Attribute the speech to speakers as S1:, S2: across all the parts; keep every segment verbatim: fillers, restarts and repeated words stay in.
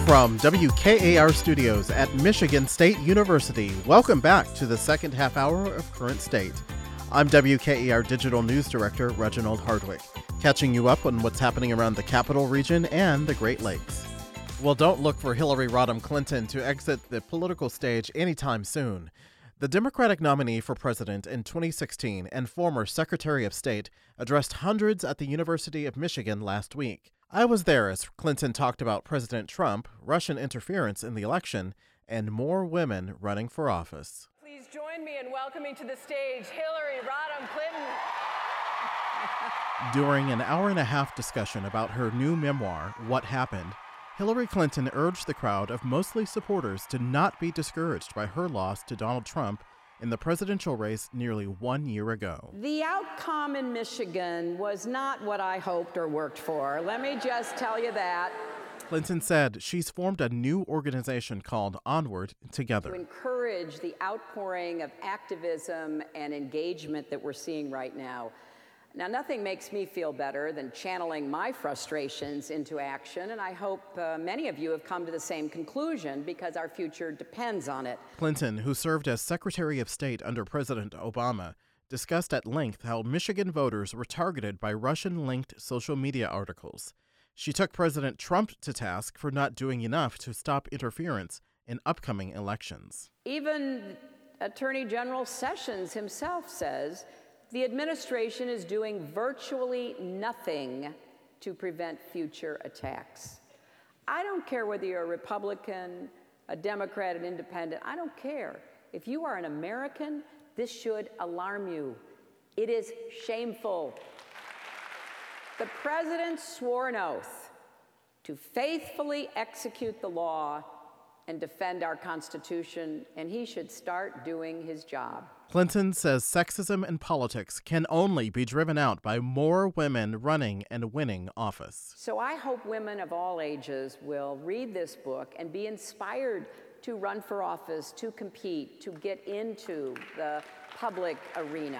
S1: From W K A R Studios at Michigan State University, welcome back to the second half hour of Current State. I'm W K A R Digital News Director Reginald Hardwick, catching you up on what's happening around the Capital Region and the Great Lakes. Well, don't look for Hillary Rodham Clinton to exit the political stage anytime soon. The Democratic nominee for president in twenty sixteen and former Secretary of State addressed hundreds at the University of Michigan last week. I was there as Clinton talked about President Trump, Russian interference in the election, and more women running for office.
S2: Please join me in welcoming to the stage Hillary Rodham Clinton.
S1: During an hour and a half discussion about her new memoir, What Happened, Hillary Clinton urged the crowd of mostly supporters to not be discouraged by her loss to Donald Trump in the presidential race nearly one year ago.
S2: The outcome in Michigan was not what I hoped or worked for. Let me just tell you that.
S1: Clinton said she's formed a new organization called Onward Together.
S2: To encourage the outpouring of activism and engagement that we're seeing right now. Now, nothing makes me feel better than channeling my frustrations into action, and I hope uh, many of you have come to the same conclusion because our future depends on it.
S1: Clinton, who served as Secretary of State under President Obama, discussed at length how Michigan voters were targeted by Russian-linked social media articles. She took President Trump to task for not doing enough to stop interference in upcoming elections.
S2: Even Attorney General Sessions himself says the administration is doing virtually nothing to prevent future attacks. I don't care whether you're a Republican, a Democrat, an independent. I don't care. If you are an American, this should alarm you. It is shameful. The president swore an oath to faithfully execute the law and defend our Constitution, and he should start doing his job.
S1: Clinton says sexism in politics can only be driven out by more women running and winning office.
S2: So I hope women of all ages will read this book and be inspired to run for office, to compete, to get into the public arena.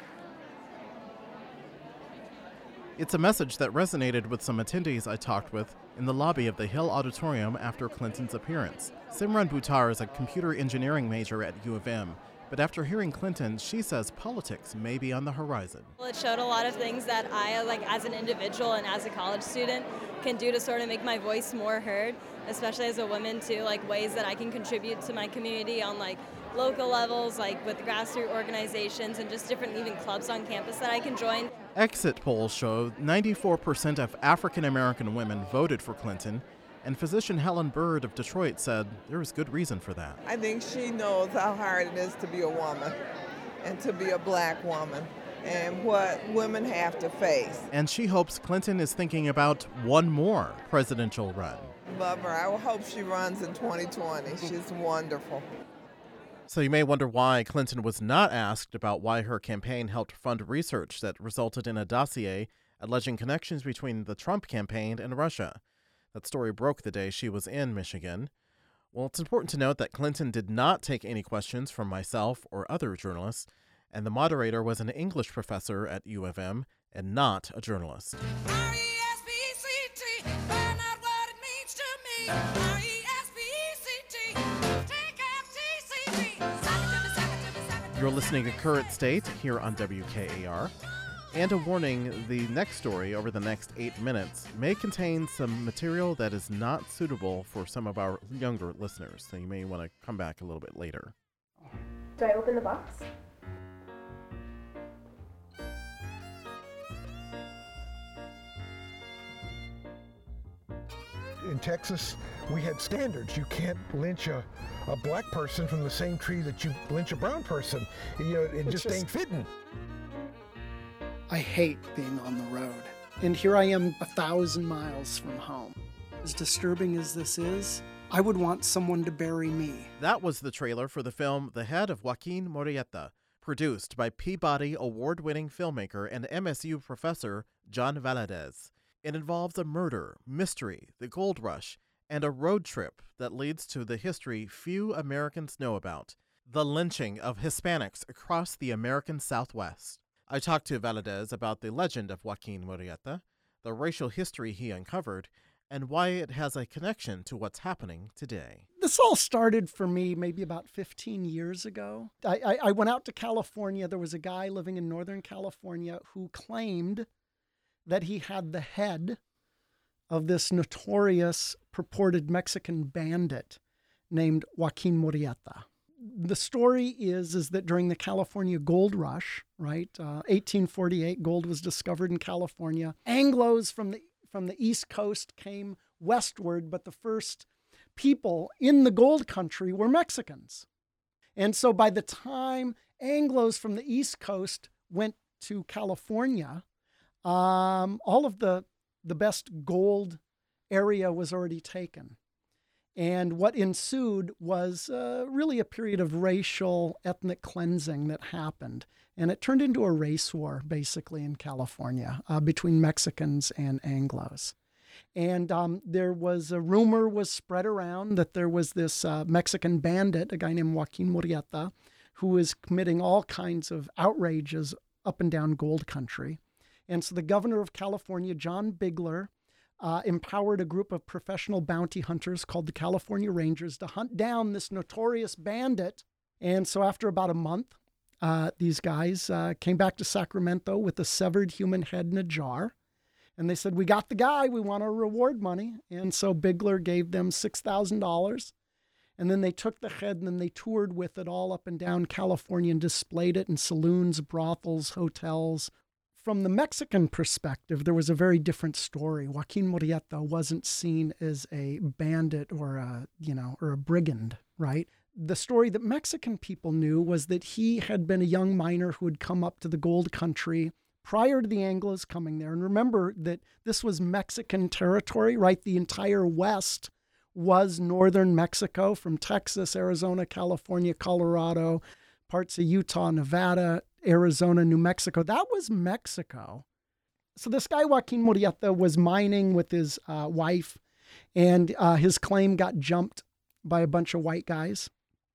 S1: It's a message that resonated with some attendees I talked with in the lobby of the Hill Auditorium after Clinton's appearance. Simran Buttar is a computer engineering major at U of M, but after hearing Clinton, she says politics may be on the horizon.
S3: Well, it showed a lot of things that I, like as an individual and as a college student, can do to sort of make my voice more heard, especially as a woman too, like ways that I can contribute to my community on like local levels, like with grassroots organizations and just different even clubs on campus that I can join.
S1: Exit polls show ninety-four percent of African American women voted for Clinton, and physician Helen Bird of Detroit said there was good reason for that.
S4: I think she knows how hard it is to be a woman and to be a black woman and what women have to face.
S1: And she hopes Clinton is thinking about one more presidential run.
S4: Love her. I hope she runs in twenty twenty. She's wonderful.
S1: So you may wonder why Clinton was not asked about why her campaign helped fund research that resulted in a dossier alleging connections between the Trump campaign and Russia. That story broke the day she was in Michigan. Well, it's important to note that Clinton did not take any questions from myself or other journalists, and the moderator was an English professor at U of M and not a journalist.
S5: R E S P E C T, find out what it means to me. R E S P E C T, take F T C B.
S1: You're listening to Current State here on W K A R. And a warning, the next story over the next eight minutes may contain some material that is not suitable for some of our younger listeners, so you may want to come back a little bit later.
S6: Do I open the box?
S7: In Texas, we had standards. You can't lynch a, a black person from the same tree that you lynch a brown person. You know, it just, just ain't fitting.
S8: I hate being on the road. And here I am a thousand miles from home. As disturbing as this is, I would want someone to bury me.
S1: That was the trailer for the film The Head of Joaquin Murrieta, produced by Peabody Award-winning filmmaker and M S U professor John Valadez. It involves a murder, mystery, the gold rush, and a road trip that leads to the history few Americans know about, the lynching of Hispanics across the American Southwest. I talked to Valadez about the legend of Joaquin Murrieta, the racial history he uncovered, and why it has a connection to what's happening today.
S8: This all started for me maybe about fifteen years ago. I, I, I went out to California. There was a guy living in Northern California who claimed that he had the head of this notorious purported Mexican bandit named Joaquin Murrieta. The story is, is that during the California gold rush, right, uh, eighteen forty-eight, gold was discovered in California. Anglos from the from the East Coast came westward, but the first people in the gold country were Mexicans. And so by the time Anglos from the East Coast went to California, um, all of the, the best gold area was already taken. And what ensued was uh, really a period of racial, ethnic cleansing that happened. And it turned into a race war, basically, in California uh, between Mexicans and Anglos. And um, there was a rumor was spread around that there was this uh, Mexican bandit, a guy named Joaquin Murrieta, who was committing all kinds of outrages up and down gold country. And so the governor of California, John Bigler, Uh, empowered a group of professional bounty hunters called the California Rangers to hunt down this notorious bandit. And so after about a month, uh, these guys uh, came back to Sacramento with a severed human head in a jar. And they said, we got the guy, we want our reward money. And so Bigler gave them six thousand dollars. And then they took the head and then they toured with it all up and down California and displayed it in saloons, brothels, hotels. From the Mexican perspective, there was a very different story. Joaquin Murrieta wasn't seen as a bandit or a, you know, or a brigand, right? The story that Mexican people knew was that he had been a young miner who had come up to the gold country prior to the Anglos coming there. And remember that this was Mexican territory, right? The entire West was northern Mexico, from Texas, Arizona, California, Colorado, parts of Utah, Nevada, Arizona, New Mexico. That was Mexico. So this guy, Joaquin Murrieta, was mining with his uh, wife, and uh, his claim got jumped by a bunch of white guys.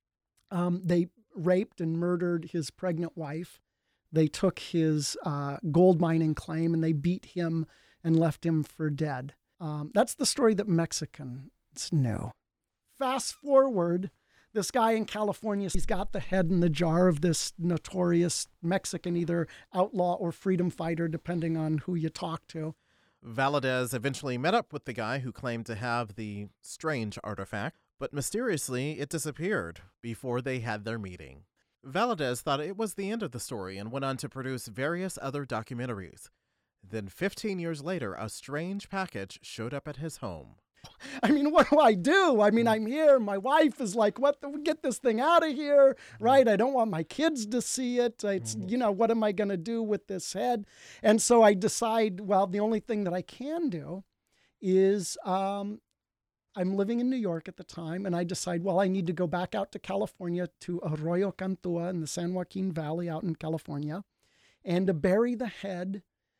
S8: Um, they raped and murdered his pregnant wife. They took his uh, gold mining claim, and they beat him and left him for dead. Um, that's the story that Mexicans knew. Fast forward, this guy in California, he's got the head in the jar of this notorious Mexican, either outlaw or freedom fighter, depending on who you talk to.
S1: Valadez eventually met up with the guy who claimed to have the strange artifact, but mysteriously it disappeared before they had their meeting. Valadez thought it was the end of the story and went on to produce various other documentaries. Then fifteen years later, a strange package showed up at his home.
S8: I mean, what do I do? I mean, I'm here. My wife is like, what? The, get this thing out of here, right? I don't want my kids to see it. It's, you know, what am I going to do with this head? And so I decide, well, the only thing that I can do is um, I'm living in New York at the time, and I decide, well, I need to go back out to California to Arroyo Cantua in the San Joaquin Valley out in California, and to bury the head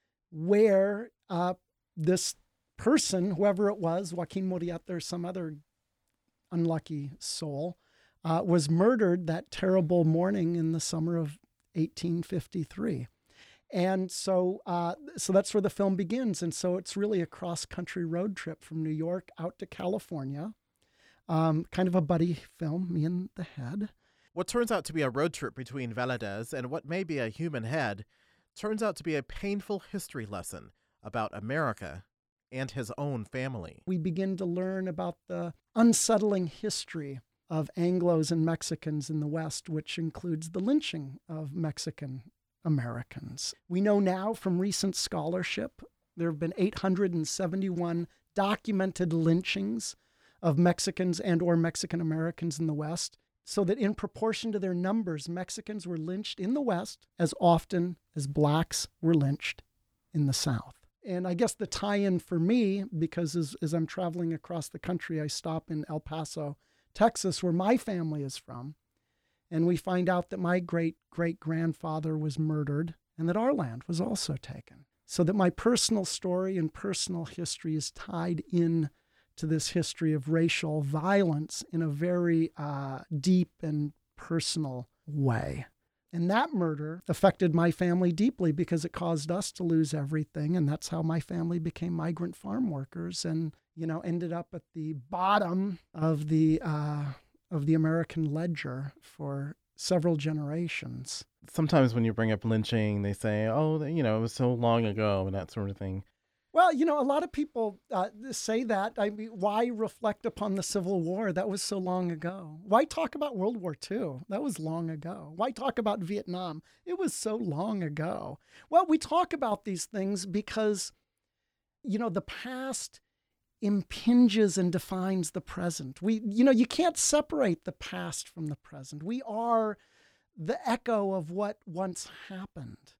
S8: where uh, this person, whoever it was, Joaquin Murrieta or some other unlucky soul, uh, was murdered that terrible morning in the summer of eighteen fifty-three. And so uh, so that's where the film begins. And so it's really a cross-country road trip from New York out to California, um, kind of a buddy film, me and the head.
S1: What turns out to be a road trip between Valadez and what may be a human head turns out to be a painful history lesson about America and his own family.
S8: We begin to learn about the unsettling history of Anglos and Mexicans in the West, which includes the lynching of Mexican Americans. We know now from recent scholarship, there have been eight hundred seventy-one documented lynchings of Mexicans and or Mexican Americans in the West, so that in proportion to their numbers, Mexicans were lynched in the West as often as blacks were lynched in the South. And I guess the tie-in for me, because as, as I'm traveling across the country, I stop in El Paso, Texas, where my family is from, and we find out that my great-great-grandfather was murdered and that our land was also taken. So that my personal story and personal history is tied in to this history of racial violence in a very uh, deep and personal way. And that murder affected my family deeply because it caused us to lose everything. And that's how my family became migrant farm workers and, you know, ended up at the bottom of the uh, of the American ledger for several generations.
S1: Sometimes when you bring up lynching, they say, oh, you know, it was so long ago and that sort of thing.
S8: Well, you know, a lot of people uh, say that. I mean, why reflect upon the Civil War? That was so long ago. Why talk about World War Two? That was long ago. Why talk about Vietnam? It was so long ago. Well, we talk about these things because, you know, the past impinges and defines the present. We, you know, you can't separate the past from the present. We are the echo of what once happened.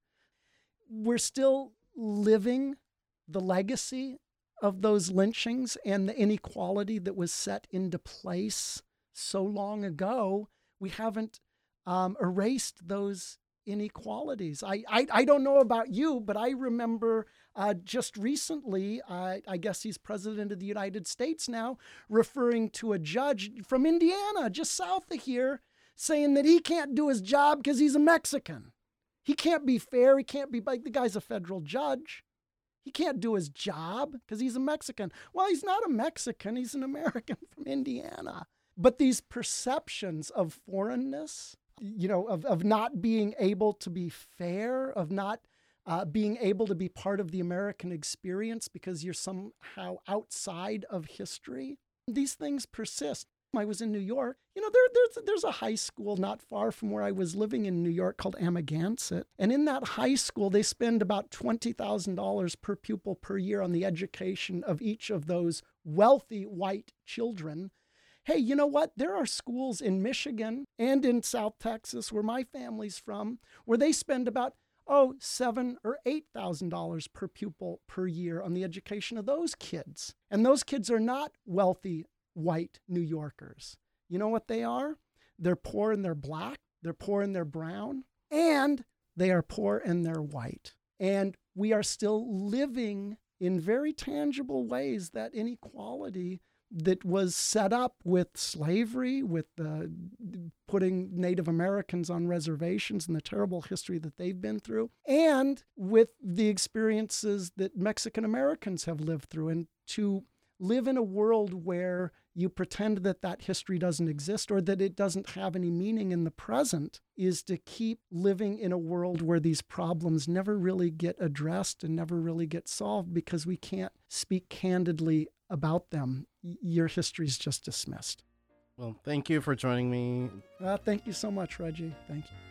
S8: We're still living the legacy of those lynchings and the inequality that was set into place so long ago. We haven't um, erased those inequalities. I, I I don't know about you, but I remember uh, just recently, uh, I guess he's president of the United States now, referring to a judge from Indiana, just south of here, saying that he can't do his job because he's a Mexican. He can't be fair. He can't be, like, the guy's a federal judge. He can't do his job because he's a Mexican. Well, he's not a Mexican. He's an American from Indiana. But these perceptions of foreignness, you know, of, of not being able to be fair, of not uh, being able to be part of the American experience because you're somehow outside of history, these things persist. I was in New York. You know, there, there's, there's a high school not far from where I was living in New York called Amagansett. And in that high school, they spend about twenty thousand dollars per pupil per year on the education of each of those wealthy white children. Hey, you know what? There are schools in Michigan and in South Texas, where my family's from, where they spend about, oh, seven or eight thousand dollars per pupil per year on the education of those kids. And those kids are not wealthy white New Yorkers. You know what they are? They're poor and they're black, they're poor and they're brown, and they are poor and they're white. And we are still living in very tangible ways that inequality that was set up with slavery, with uh, putting Native Americans on reservations and the terrible history that they've been through, and with the experiences that Mexican Americans have lived through. And to live in a world where you pretend that that history doesn't exist or that it doesn't have any meaning in the present is to keep living in a world where these problems never really get addressed and never really get solved because we can't speak candidly about them. Your history is just dismissed.
S1: Well, thank you for joining me.
S8: Uh, thank you so much, Reggie. Thank you.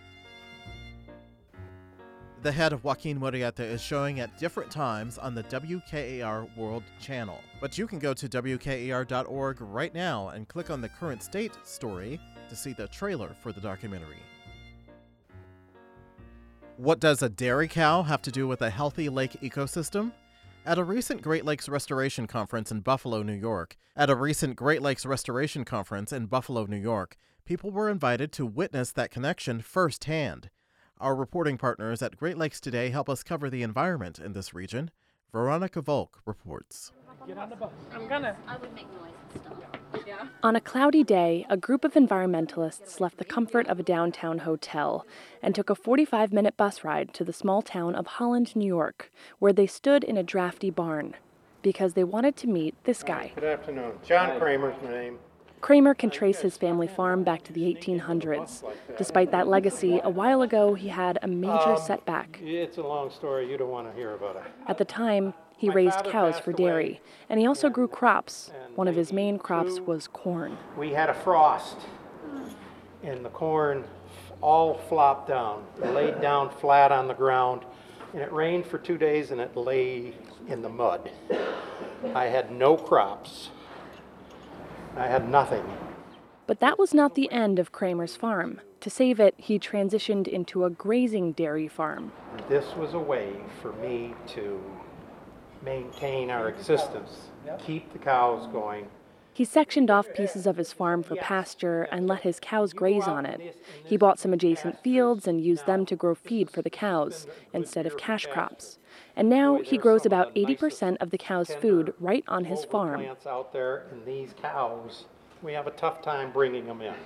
S1: The Head of Joaquin Murrieta is showing at different times on the W K A R World Channel. But you can go to W K A R dot org right now and click on the current state story to see the trailer for the documentary. What does a dairy cow have to do with a healthy lake ecosystem? At a recent Great Lakes Restoration Conference in Buffalo, New York, at a recent Great Lakes Restoration Conference in Buffalo, New York, people were invited to witness that connection firsthand. Our reporting partners at Great Lakes Today help us cover the environment in this region. Veronica Volk reports.
S9: Get on the bus. I'm gonna. I would make noise and stuff. Yeah.
S10: On a cloudy day, a group of environmentalists left the comfort of a downtown hotel and took a forty-five minute bus ride to the small town of Holland, New York, where they stood in a drafty barn because they wanted to meet this guy.
S11: Good afternoon. John Kramer's my name.
S10: Kramer can trace his family farm back to the eighteen hundreds. Despite that legacy, a while ago he had a major
S11: um,
S10: setback.
S11: It's a long story. You don't want to hear about it.
S10: At the time, he raised cows for dairy, and he also grew crops. One of his main crops was corn.
S11: We had a frost, and the corn all flopped down. It laid down flat on the ground, and it rained for two days, and it lay in the mud. I had no crops. I had nothing.
S10: But that was not the end of Kramer's farm. To save it, he transitioned into a grazing dairy farm.
S11: This was a way for me to maintain our existence, keep the cows going.
S10: He sectioned off pieces of his farm for pasture and let his cows graze on it. He bought some adjacent fields and used them to grow feed for the cows instead of cash crops. And now he grows about eighty percent of the cows' food right on his farm.
S11: Plants out there, and these cows we have a tough time bringing them in.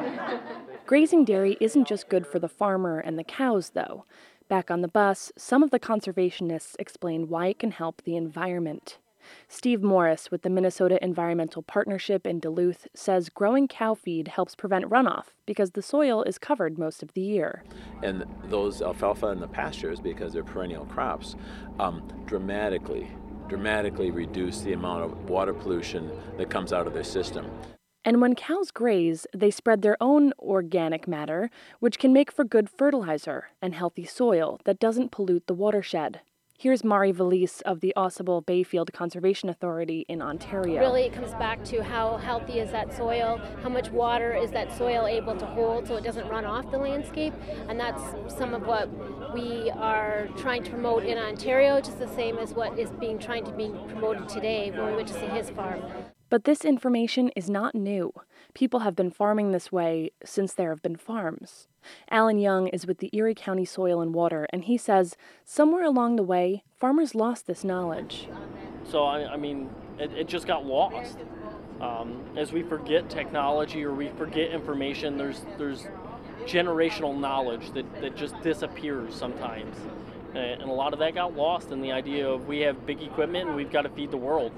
S10: Grazing dairy isn't just good for the farmer and the cows, though. Back on the bus, some of the conservationists explain why it can help the environment. Steve Morris with the Minnesota Environmental Partnership in Duluth says growing cow feed helps prevent runoff because the soil is covered most of the year.
S12: And those alfalfa in the pastures, because they're perennial crops, um, dramatically, dramatically reduce the amount of water pollution that comes out of their system.
S10: And when cows graze, they spread their own organic matter, which can make for good fertilizer and healthy soil that doesn't pollute the watershed. Here's Mari Valise of the Ausable Bayfield Conservation Authority in Ontario.
S13: Really, it comes back to how healthy is that soil, how much water is that soil able to hold so it doesn't run off the landscape, and that's some of what we are trying to promote in Ontario, just the same as what is being trying to be promoted today when we went to see his farm.
S10: But this information is not new. People have been farming this way since there have been farms. Alan Young is with the Erie County Soil and Water, and he says somewhere along the way, farmers lost this knowledge.
S14: So, I, I mean, it, it just got lost. Um, as we forget technology or we forget information, there's there's generational knowledge that, that just disappears sometimes. And a lot of that got lost in the idea of we have big equipment and we've got to feed the world.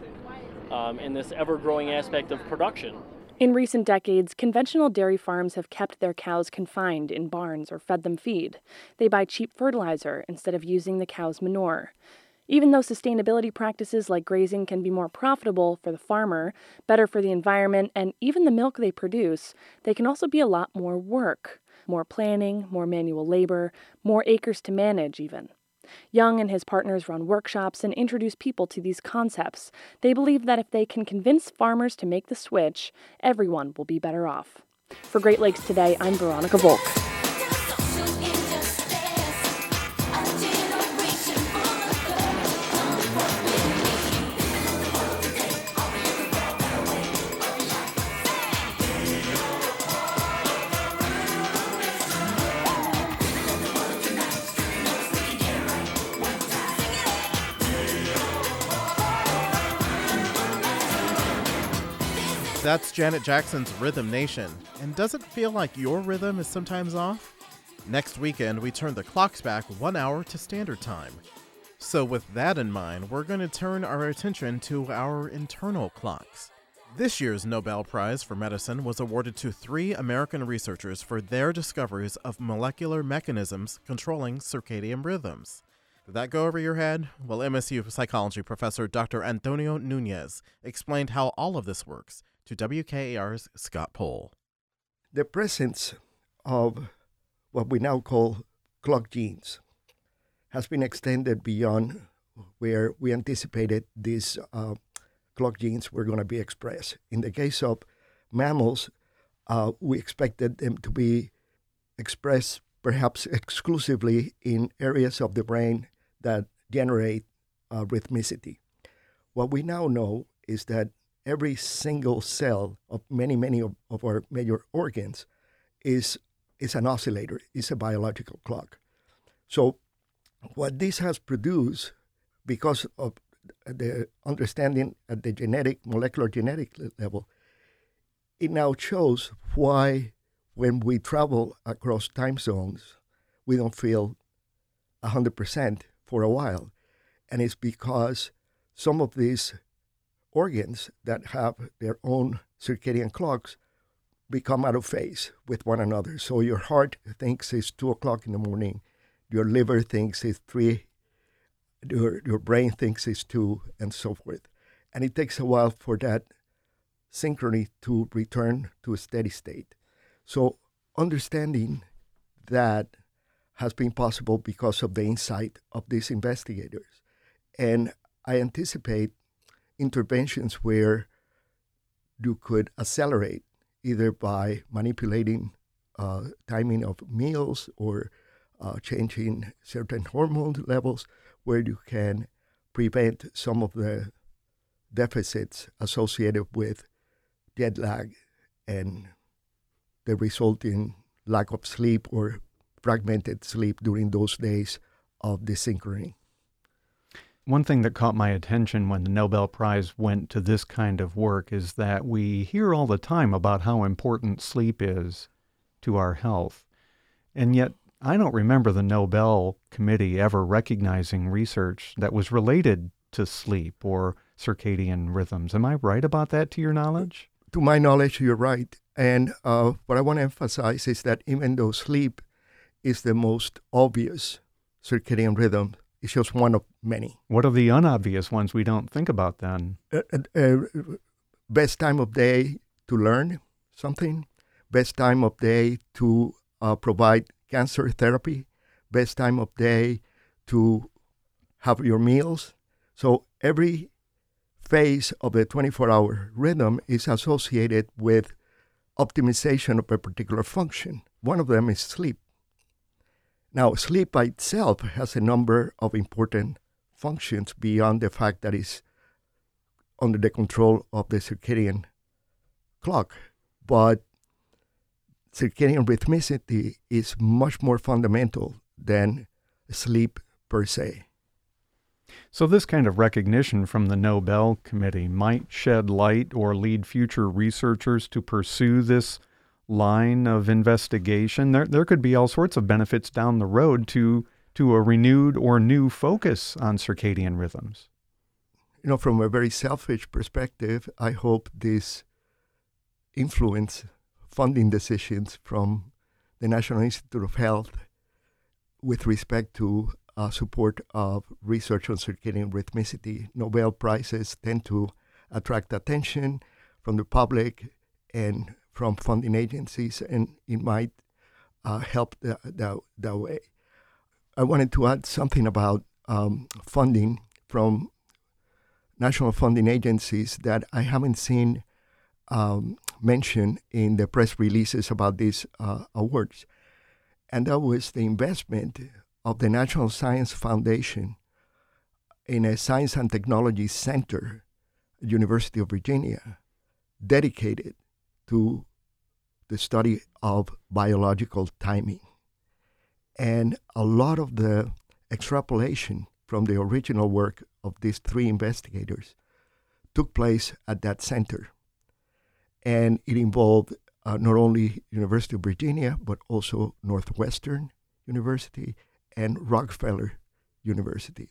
S14: Um, in this ever-growing aspect of production.
S10: In recent decades, conventional dairy farms have kept their cows confined in barns or fed them feed. They buy cheap fertilizer instead of using the cow's manure. Even though sustainability practices like grazing can be more profitable for the farmer, better for the environment, and even the milk they produce, they can also be a lot more work. More planning, more manual labor, more acres to manage even. Young and his partners run workshops and introduce people to these concepts. They believe that if they can convince farmers to make the switch, everyone will be better off. For Great Lakes Today, I'm Veronica Volk.
S1: That's Janet Jackson's Rhythm Nation. And does it feel like your rhythm is sometimes off? Next weekend, we turn the clocks back one hour to standard time. So with that in mind, we're going to turn our attention to our internal clocks. This year's Nobel Prize for Medicine was awarded to three American researchers for their discoveries of molecular mechanisms controlling circadian rhythms. Did that go over your head? Well, M S U psychology professor Doctor Antonio Nunez explained how all of this works to W K A R's Scott Pohl.
S15: The presence of what we now call clock genes has been extended beyond where we anticipated these uh, clock genes were going to be expressed. In the case of mammals, uh, we expected them to be expressed perhaps exclusively in areas of the brain that generate uh, rhythmicity. What we now know is that every single cell of many, many of, of our major organs is, is an oscillator, is a biological clock. So what this has produced, because of the understanding at the genetic, molecular genetic level, it now shows why when we travel across time zones, we don't feel one hundred percent for a while. And it's because some of these organs that have their own circadian clocks become out of phase with one another. So your heart thinks it's two o'clock in the morning, your liver thinks it's three, your, your brain thinks it's two, and so forth. And it takes a while for that synchrony to return to a steady state. So understanding that has been possible because of the insight of these investigators. And I anticipate interventions where you could accelerate either by manipulating uh, timing of meals or uh, changing certain hormone levels, where you can prevent some of the deficits associated with jet lag and the resulting lack of sleep or fragmented sleep during those days of desynchrony.
S16: One thing that caught my attention when the Nobel Prize went to this kind of work is that we hear all the time about how important sleep is to our health. And yet, I don't remember the Nobel Committee ever recognizing research that was related to sleep or circadian rhythms. Am I right about that, to your knowledge?
S15: To my knowledge, you're right. And uh, what I want to emphasize is that even though sleep is the most obvious circadian rhythm, it's just one of many.
S16: What are the unobvious ones we don't think about then?
S15: Uh, uh, best time of day to learn something, best time of day to uh, provide cancer therapy, best time of day to have your meals. So every phase of the twenty-four hour rhythm is associated with optimization of a particular function. One of them is sleep. Now, sleep by itself has a number of important functions beyond the fact that it's under the control of the circadian clock. But circadian rhythmicity is much more fundamental than sleep per se.
S16: So this kind of recognition from the Nobel Committee might shed light or lead future researchers to pursue this line of investigation. There, there could be all sorts of benefits down the road to, to a renewed or new focus on circadian rhythms.
S15: You know, from a very selfish perspective, I hope this influence funding decisions from the National Institute of Health with respect to uh, support of research on circadian rhythmicity. Nobel Prizes tend to attract attention from the public and from funding agencies, and it might uh, help that, that, that way. I wanted to add something about um, funding from national funding agencies that I haven't seen um, mentioned in the press releases about these uh, awards. And that was the investment of the National Science Foundation in a Science and Technology Center at University of Virginia dedicated to the study of biological timing. And a lot of the extrapolation from the original work of these three investigators took place at that center. And it involved uh, not only University of Virginia, but also Northwestern University and Rockefeller University.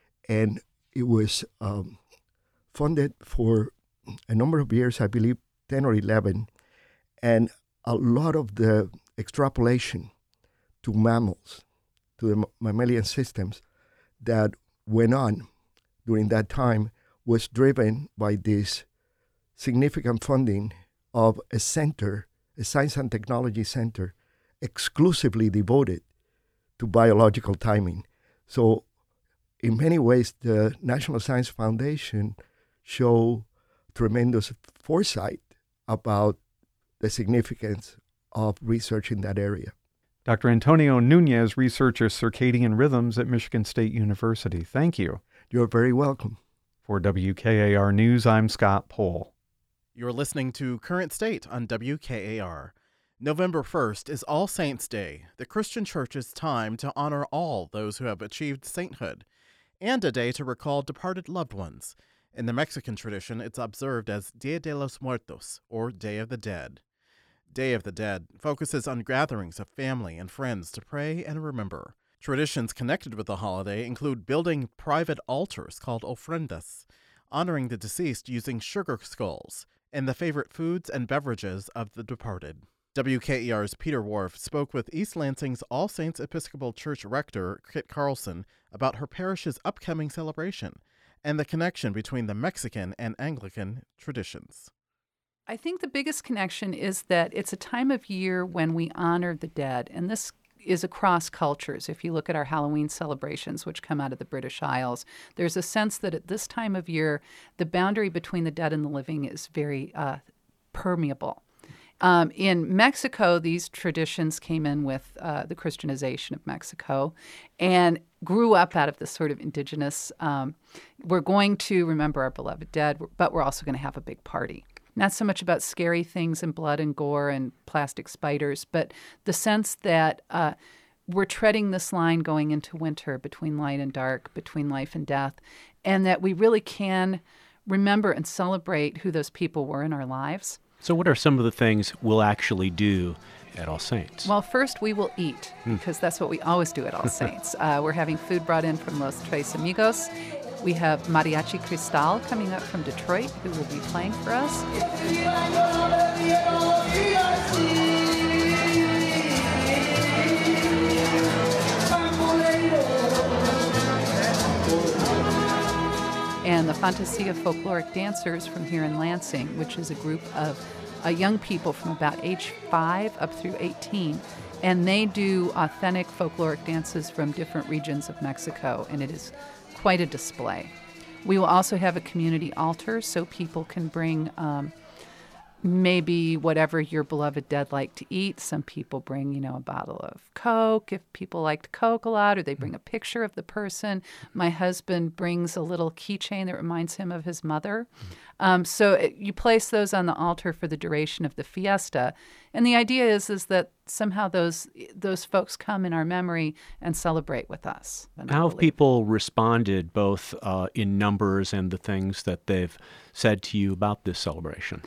S15: And it was um, funded for a number of years, I believe ten or eleven, and a lot of the extrapolation to mammals, to the mammalian systems that went on during that time was driven by this significant funding of a center, a science and technology center, exclusively devoted to biological timing. So in many ways, the National Science Foundation show tremendous foresight about the significance of research in that area.
S16: Doctor Antonio Nunez researches circadian rhythms at Michigan State University. Thank you.
S15: You're very welcome.
S16: For W K A R News, I'm Scott Pohl.
S1: You're listening to Current State on W K A R. November first is All Saints' Day, the Christian Church's time to honor all those who have achieved sainthood, and a day to recall departed loved ones. In the Mexican tradition, it's observed as Dia de los Muertos, or Day of the Dead. Day of the Dead focuses on gatherings of family and friends to pray and remember. Traditions connected with the holiday include building private altars called ofrendas, honoring the deceased using sugar skulls, and the favorite foods and beverages of the departed. W K E R's Peter Wharf spoke with East Lansing's All Saints Episcopal Church rector, Kit Carlson, about her parish's upcoming celebration and the connection between the Mexican and Anglican traditions.
S17: I think the biggest connection is that it's a time of year when we honor the dead, and this is across cultures. If you look at our Halloween celebrations, which come out of the British Isles, there's a sense that at this time of year, the boundary between the dead and the living is very uh, permeable. Um, in Mexico, these traditions came in with uh, the Christianization of Mexico and grew up out of this sort of indigenous, um, we're going to remember our beloved dead, but we're also going to have a big party. Not so much about scary things and blood and gore and plastic spiders, but the sense that uh, we're treading this line going into winter between light and dark, between life and death, and that we really can remember and celebrate who those people were in our lives.
S18: So what are some of the things we'll actually do at All Saints?
S17: Well, first we will eat, because that's what we always do at All Saints. uh, we're having food brought in from Los Tres Amigos. We have Mariachi Cristal coming up from Detroit, who will be playing for us. And the Fantasia Folkloric Dancers from here in Lansing, which is a group of uh, young people from about age five up through eighteen. And they do authentic folkloric dances from different regions of Mexico, and it is quite a display. We will also have a community altar, so people can bring um, maybe whatever your beloved dead like to eat. Some people bring, you know, a bottle of Coke if people liked Coke a lot, or they bring a picture of the person. My husband brings a little keychain that reminds him of his mother. Um, so it, you place those on the altar for the duration of the fiesta. And the idea is is that somehow those those folks come in our memory and celebrate with us.
S18: How have people responded, both uh, in numbers and the things that they've said to you about this celebration?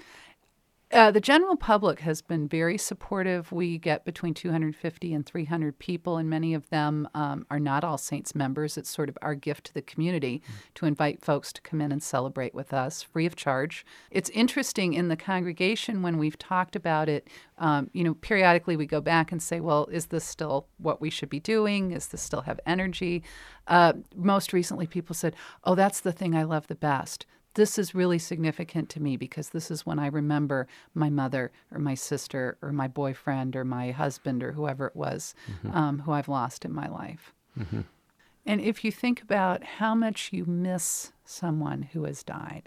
S17: Uh, the general public has been very supportive. We get between two hundred fifty and three hundred people, and many of them um, are not All Saints members. It's sort of our gift to the community mm-hmm. to invite folks to come in and celebrate with us free of charge. It's interesting in the congregation when we've talked about it, um, you know, periodically we go back and say, well, is this still what we should be doing? Is this still have energy? Uh, most recently people said, oh, that's the thing I love the best. This is really significant to me because this is when I remember my mother or my sister or my boyfriend or my husband or whoever it was mm-hmm. um, who I've lost in my life. Mm-hmm. And if you think about how much you miss someone who has died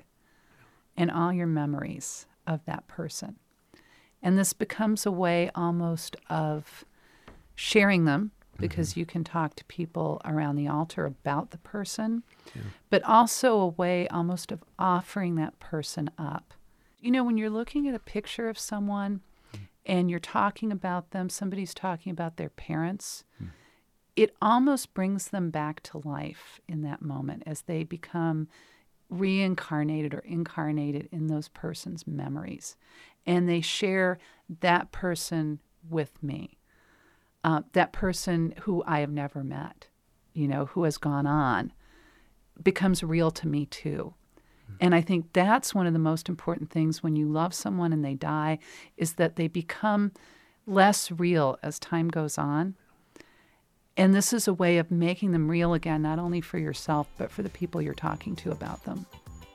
S17: and all your memories of that person, and this becomes a way almost of sharing them, because mm-hmm. you can talk to people around the altar about the person, yeah. but also a way almost of offering that person up. You know, when you're looking at a picture of someone mm-hmm. and you're talking about them, somebody's talking about their parents, mm-hmm. it almost brings them back to life in that moment as they become reincarnated or incarnated in those person's memories. And they share that person with me. Uh, that person who I have never met, you know, who has gone on, becomes real to me too. Mm-hmm. And I think that's one of the most important things when you love someone and they die, is that they become less real as time goes on. And this is a way of making them real again, not only for yourself, but for the people you're talking to about them.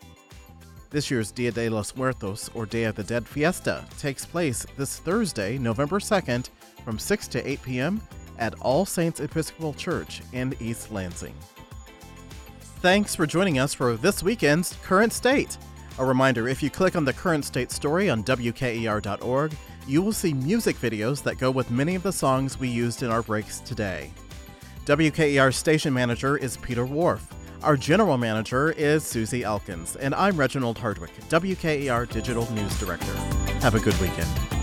S1: This year's Dia de los Muertos, or Day of the Dead Fiesta, takes place this Thursday, November second, from six to eight p.m. at All Saints Episcopal Church in East Lansing. Thanks for joining us for this weekend's Current State. A reminder, if you click on the Current State story on W K E R dot org, you will see music videos that go with many of the songs we used in our breaks today. W K E R station manager is Peter Wharf. Our general manager is Susie Elkins, and I'm Reginald Hardwick, W K E R Digital News Director. Have a good weekend.